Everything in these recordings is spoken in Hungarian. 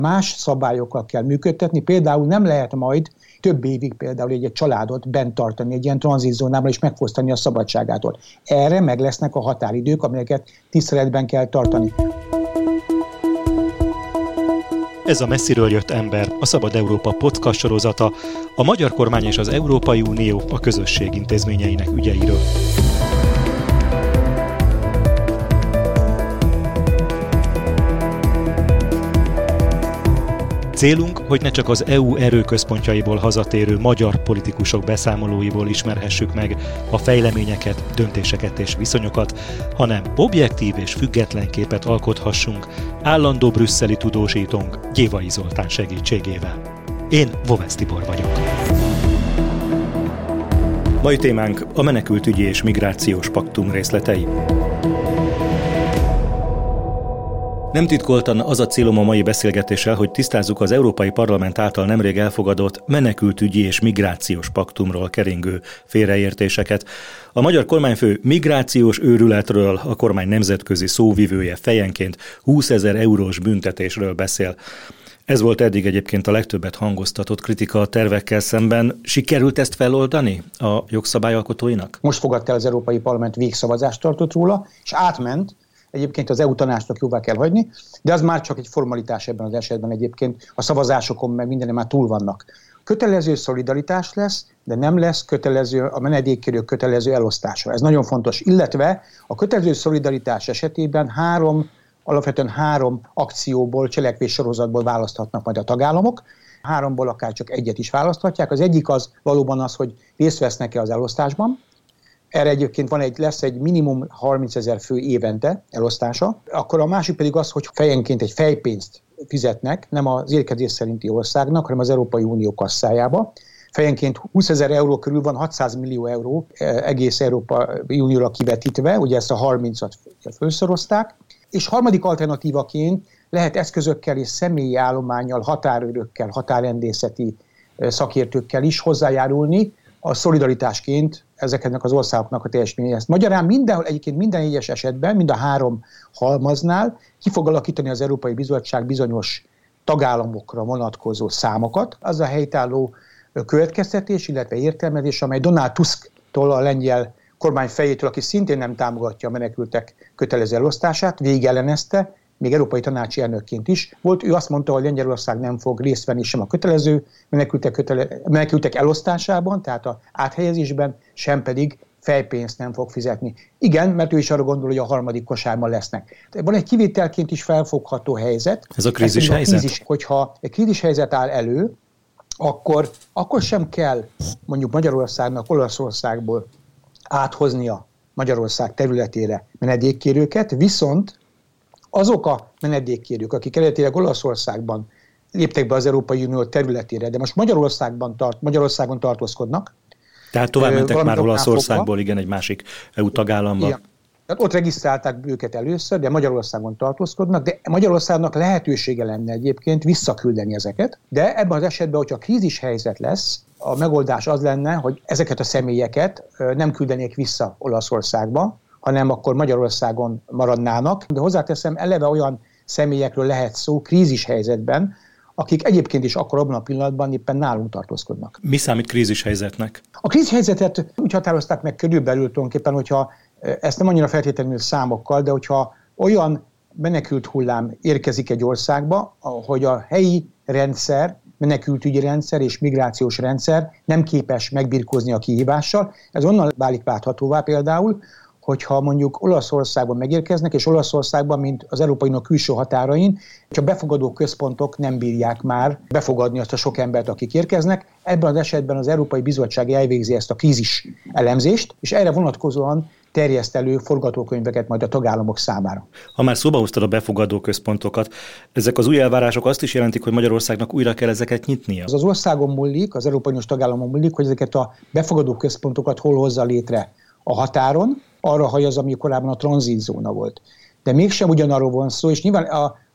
Más szabályokkal kell működtetni, például nem lehet majd több évig például egy családot bent tartani egy ilyen tranzitzónában és megfosztani a szabadságától. Erre meg lesznek a határidők, amelyeket tiszteletben kell tartani. Ez a Messziről jött ember, a Szabad Európa podcast sorozata, a magyar kormány és az Európai Unió a közösség intézményeinek ügyeiről. Célunk, hogy ne csak az EU erőközpontjaiból hazatérő magyar politikusok beszámolóiból ismerhessük meg a fejleményeket, döntéseket és viszonyokat, hanem objektív és független képet alkothassunk állandó brüsszeli tudósítónk Gyévai Zoltán segítségével. Én Vovesz Tibor vagyok. Mai témánk a menekültügyi és migrációs paktum részletei. Nem titkoltan az a célom a mai beszélgetéssel, hogy tisztázzuk az Európai Parlament által nemrég elfogadott menekültügyi és migrációs paktumról keringő félreértéseket. A magyar kormányfő migrációs őrületről, a kormány nemzetközi szóvivője fejenként 20 000 eurós büntetésről beszél. Ez volt eddig egyébként a legtöbbet hangoztatott kritika a tervekkel szemben. Sikerült ezt feloldani a jogszabályalkotóinak? Most fogadta el az Európai Parlament, végszavazást tartott róla, és átment. Egyébként az EU tanácsnak jóvá kell hagyni, de az már csak egy formalitás ebben az esetben egyébként. A szavazásokon meg mindenre már túl vannak. Kötelező szolidaritás lesz, de nem lesz kötelező a menedékkérők kötelező elosztása. Ez nagyon fontos. Illetve a kötelező szolidaritás esetében alapvetően három akcióból, cselekvés sorozatból választhatnak majd a tagállamok. 3-ból akár csak egyet is választhatják. Az egyik az valóban az, hogy részt vesznek-e az elosztásban. Erre egyébként lesz egy minimum 30 000 fő évente elosztása. Akkor a másik pedig az, hogy fejenként egy fejpénzt fizetnek, nem az érkezés szerinti országnak, hanem az Európai Unió kasszájába. Fejenként 20 000 euró körül van, 600 millió euró egész Európai Unióra kivetítve, ugye ezt a 30-at felszorozták. És harmadik alternatívaként lehet eszközökkel és személyi állománnyal, határőrökkel, határrendészeti szakértőkkel is hozzájárulni a szolidaritásként ezeknek az országoknak a teljesítményéhez. Magyarán egyébként minden egyes esetben, mind a 3 halmaznál ki fog alakítani az Európai Bizottság bizonyos tagállamokra vonatkozó számokat. Az a helytálló következtetés, illetve értelmezés, amely Donald Tusktól, a lengyel kormány fejétől, aki szintén nem támogatja a menekültek kötelező elosztását, végellenezte, még európai tanácsi elnökként is volt. Ő azt mondta, hogy Lengyelország nem fog részt venni sem a kötelező menekültek elosztásában, tehát az áthelyezésben, sem pedig fejpénzt nem fog fizetni. Igen, mert ő is arra gondol, hogy a harmadik kosárban lesznek. Van egy kivételként is felfogható helyzet. Ez a krízis helyzet? Hogyha egy krízis helyzet áll elő, akkor sem kell mondjuk Magyarországnak Olaszországból áthoznia Magyarország területére menedékkérőket, viszont azok a menedékkérők, akik eredetileg Olaszországban léptek be az Európai Unió területére, de most Magyarországon tartózkodnak. Tehát tovább mentek már Olaszországból, igen, egy másik EU tagállamba. Igen. Tehát ott regisztrálták őket először, de Magyarországon tartózkodnak, de Magyarországnak lehetősége lenne egyébként visszaküldeni ezeket, de ebben az esetben, hogyha krízis helyzet lesz, a megoldás az lenne, hogy ezeket a személyeket nem küldenék vissza Olaszországba, hanem akkor Magyarországon maradnának. De hozzáteszem, eleve olyan személyekről lehet szó krízis helyzetben, akik egyébként is akkor abban a pillanatban éppen nálunk tartózkodnak. Mi számít krízis helyzetnek? A krízis helyzetet úgy határozták meg körülbelül tulajdonképpen, hogyha ezt nem annyira feltétlenül számokkal, de hogyha olyan menekült hullám érkezik egy országba, hogy a helyi rendszer, menekültügyi rendszer és migrációs rendszer nem képes megbirkózni a kihívással. Ez onnan válik láthatóvá például, hogyha mondjuk Olaszországban megérkeznek, és Olaszországban, mint az Európai Unió külső határain, csak befogadó központok nem bírják már befogadni azt a sok embert, akik érkeznek. Ebben az esetben az Európai Bizottság elvégzi ezt a krízis elemzést, és erre vonatkozóan terjeszt elő forgatókönyveket majd a tagállamok számára. Ha már szóba hoztad a befogadó központokat, ezek az új elvárások azt is jelentik, hogy Magyarországnak újra kell ezeket nyitnia? Az országon múlik, az Európai Uniós tagállamon múlik, hogy ezeket a befogadó központokat hol hozza létre a határon, arra hajaz, ami korábban a tranzitzóna volt. De mégsem ugyanarról van szó, és nyilván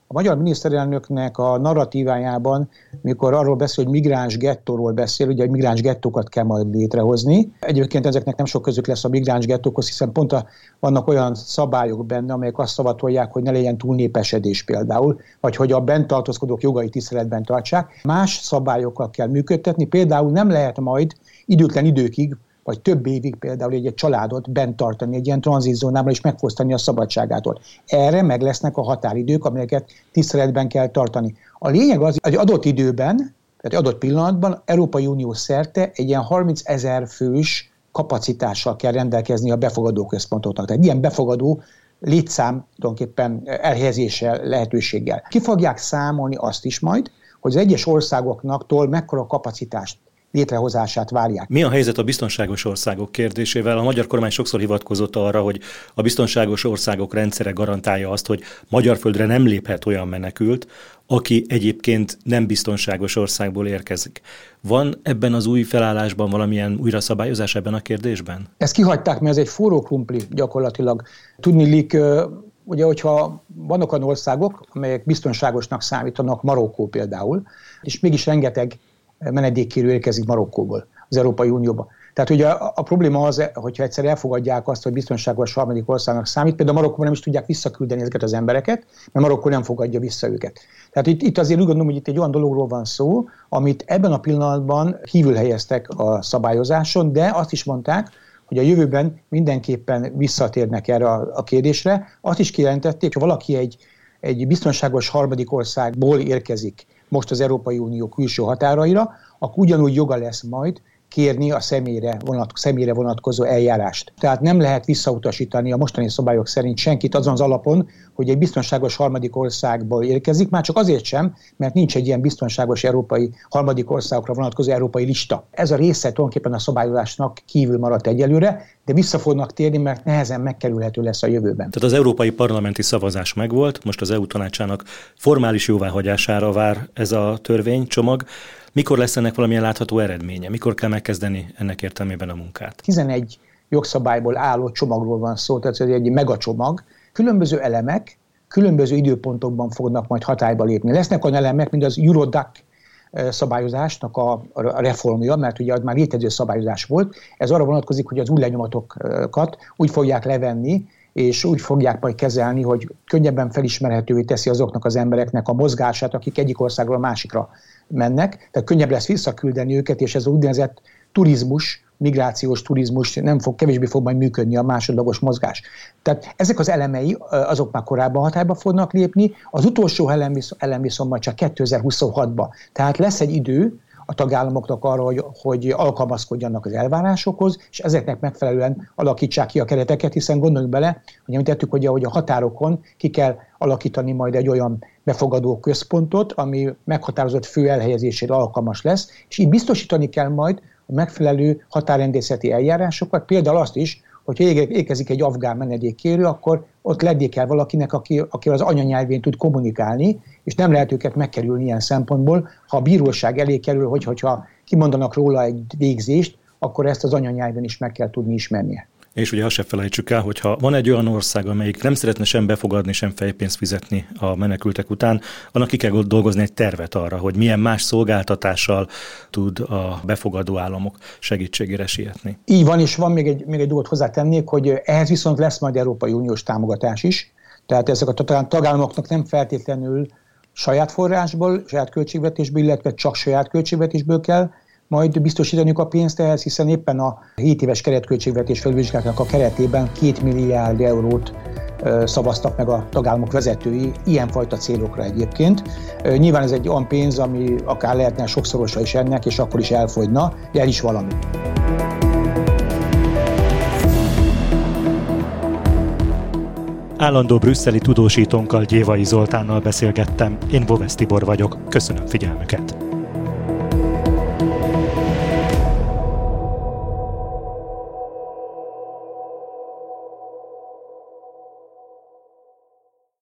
A magyar miniszterelnöknek a narratívájában, mikor arról beszél, hogy migráns gettóról beszél, ugye migráns gettókat kell majd létrehozni. Egyébként ezeknek nem sok közük lesz a migráns gettókhoz, hiszen pont vannak olyan szabályok benne, amelyek azt szavatolják, hogy ne legyen túlnépesedés például, vagy hogy a bent tartózkodók jogait tiszteletben tartsák. Más szabályokkal kell működtetni, például nem lehet majd időtlen időkig, vagy több évig például egy családot bent tartani egy ilyen tranzitzónában és megfosztani a szabadságától. Erre meg lesznek a határidők, amelyeket tiszteletben kell tartani. A lényeg az, hogy adott időben, tehát adott pillanatban Európai Unió szerte egy ilyen 30 000 fős kapacitással kell rendelkezni a befogadó központoknak. Tehát ilyen befogadó létszám tulajdonképpen elhelyezése lehetőséggel. Ki fogják számolni azt is majd, hogy az egyes országoknaktól mekkora kapacitást létrehozását várják. Mi a helyzet a biztonságos országok kérdésével? A magyar kormány sokszor hivatkozott arra, hogy a biztonságos országok rendszere garantálja azt, hogy magyar földre nem léphet olyan menekült, aki egyébként nem biztonságos országból érkezik. Van ebben az új felállásban valamilyen újraszabályozás ebben a kérdésben? Ezt kihagyták, mert ez egy forró krumpli gyakorlatilag. Tudniillik, ugye, hogyha vannak olyan országok, amelyek biztonságosnak számítanak, Marokkó például, és mégis rengeteg menedékkérő érkezik Marokkóból, az Európai Unióba. Tehát ugye a probléma az, hogyha egyszer elfogadják azt, hogy biztonságos harmadik országnak számít, például Marokkóban nem is tudják visszaküldeni ezeket az embereket, mert Marokkó nem fogadja vissza őket. Tehát itt azért úgy gondolom, hogy itt egy olyan dologról van szó, amit ebben a pillanatban kívül helyeztek a szabályozáson, de azt is mondták, hogy a jövőben mindenképpen visszatérnek erre a kérdésre. Azt is kijelentették, hogy valaki egy biztonságos harmadik országból érkezik most az Európai Unió külső határaira, akkor ugyanúgy joga lesz majd kérni a személyre vonatkozó eljárást. Tehát nem lehet visszautasítani a mostani szabályok szerint senkit azon az alapon, hogy egy biztonságos harmadik országból érkezik, már csak azért sem, mert nincs egy ilyen biztonságos harmadik országokra vonatkozó európai lista. Ez a része tulajdonképpen a szabályozásnak kívül maradt egyelőre, de vissza fognak térni, mert nehezen megkerülhető lesz a jövőben. Tehát az európai parlamenti szavazás megvolt, most az EU tanácsának formális jóváhagyására vár ez a törvénycsomag. Mikor lesz ennek valamilyen látható eredménye? Mikor kell megkezdeni ennek értelmében a munkát? 11 jogszabályból álló csomagról van szó, tehát ez egy megacsomag. Különböző elemek, különböző időpontokban fognak majd hatályba lépni. Lesznek olyan elemek, mint az Eurodac szabályozásnak a reformja, mert ugye az már létező szabályozás volt. Ez arra vonatkozik, hogy az új lenyomatokat úgy fogják levenni, és úgy fogják majd kezelni, hogy könnyebben felismerhetővé teszi azoknak az embereknek a mozgását, akik egyik országról a másikra mennek. Tehát könnyebb lesz visszaküldeni őket, és ez az úgynevezett turizmus, migrációs turizmus kevésbé fog majd működni a másodlagos mozgás. Tehát ezek az elemei, azok már korábban hatályba fognak lépni, az utolsó elem viszont majd csak 2026-ban. Tehát lesz egy idő a tagállamoknak arra, hogy alkalmazkodjanak az elvárásokhoz, és ezeknek megfelelően alakítsák ki a kereteket, hiszen gondoljunk bele, hogy említettük, hogy a határokon ki kell alakítani majd egy olyan befogadó központot, ami meghatározott fő elhelyezésére alkalmas lesz, és így biztosítani kell majd a megfelelő határrendészeti eljárásokat, például azt is, hogyha érkezik egy afgán menedékkérő, akkor ott ledjék kell valakinek, aki az anyanyelvén tud kommunikálni, és nem lehet őket megkerülni ilyen szempontból. Ha a bíróság elé kerül, hogyha kimondanak róla egy végzést, akkor ezt az anyanyelven is meg kell tudni ismernie. És ugye azt se felejtsük el, hogyha van egy olyan ország, amelyik nem szeretne sem befogadni, sem fejpénzt fizetni a menekültek után, annak ki kell dolgozni egy tervet arra, hogy milyen más szolgáltatással tud a befogadó államok segítségére sietni. Így van, és van még egy dolgot hozzátennék, hogy ehhez viszont lesz majd Európai Uniós támogatás is. Tehát ezek a tagállamoknak nem feltétlenül saját forrásból, saját költségvetésből, illetve csak saját költségvetésből kell majd biztosítaniuk a pénzt ehhez, hiszen éppen a 7 éves keretköltségvetés felvizsgálatának a keretében 2 milliárd eurót szavaztak meg a tagállamok vezetői ilyenfajta célokra egyébként. Nyilván ez egy olyan pénz, ami akár lehetne sokszorosa is ennek, és akkor is elfogyna, de el is valami. Állandó brüsszeli tudósítónkkal, Gyévai Zoltánnal beszélgettem. Én Bovesz Tibor vagyok. Köszönöm figyelmüket.